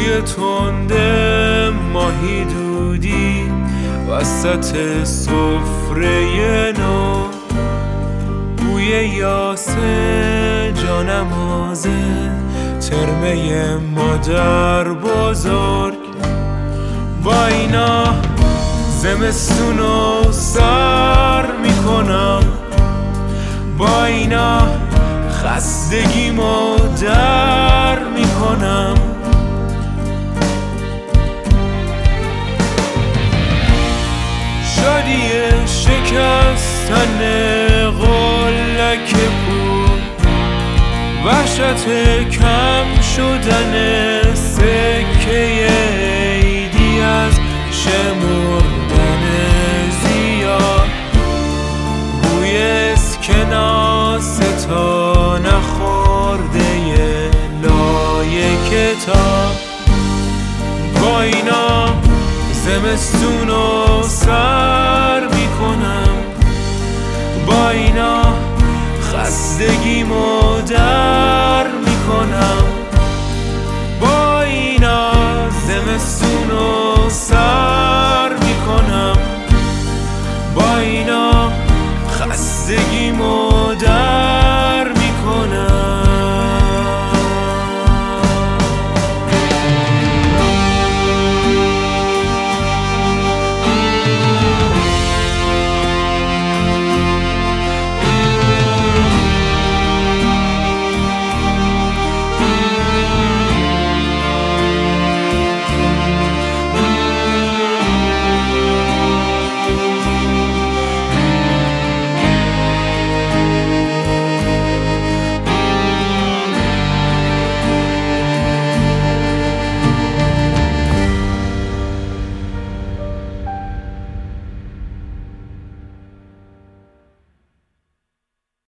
بوی تند ماهی دودی وسط سفره نو، بوی یاسه جانمازه ترمه مادر بزرگ. با اینا زمستونو سر میکنم، با اینا خستگیمو در میکنم. شادی شکستن قلک پول، وحشت کم شدن سکه عیدی از شمردن زیاد، بوی اسکناس تا نخورده لای کتاب. با اینا زمستونو سر میکنم، با اینا خستگیمو در میکنم، با اینا زمستون